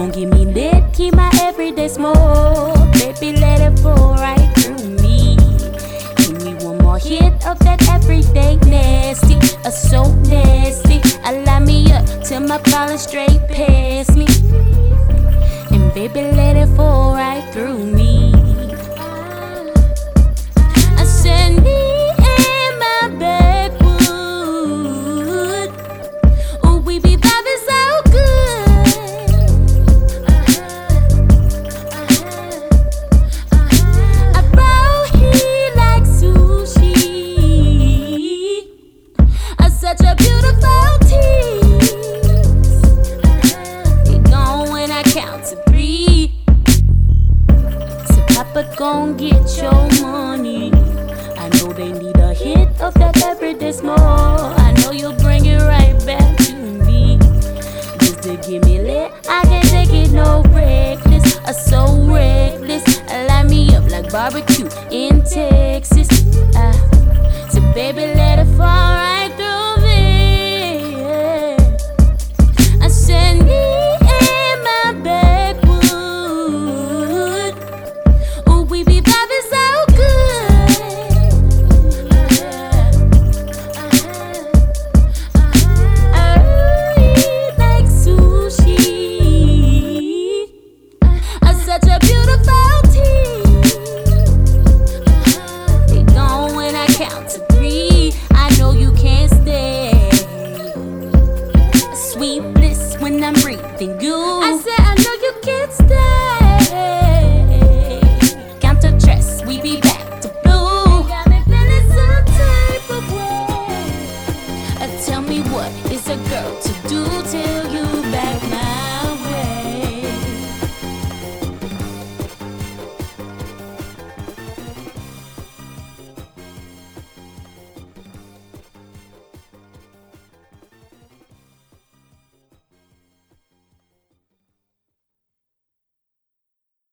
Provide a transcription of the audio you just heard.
gon' give me lit, keep my everyday smoke. Baby, let it fall right through me. Give me one more hit of that everyday nasty, so nasty. Allow me up till my falling straight past me. And baby, let it fall right through me. I said me and my backwood, ooh, we be vibing so good. I brought heat like sushi, such a beautiful tease. It gone when I count to 3. So Papa gon' get your money. I know they need a hit of that everyday smoke. I know you'll bring it right back to me. Just to give me lit, I can't take it no reckless, so reckless. Light me up like barbecue in Texas. So baby, let it fall right through me. I said me and my backwood, ooh, we be vibing so good. I eat like sushi, such a beautiful tease. It gone when I count to 3. I know you can't stay. Sweet bliss when I'm breathing you. I said I know you can't stay. Count to trust, we be back to blue. Got me feeling some type of way. Tell me what is a girl to do till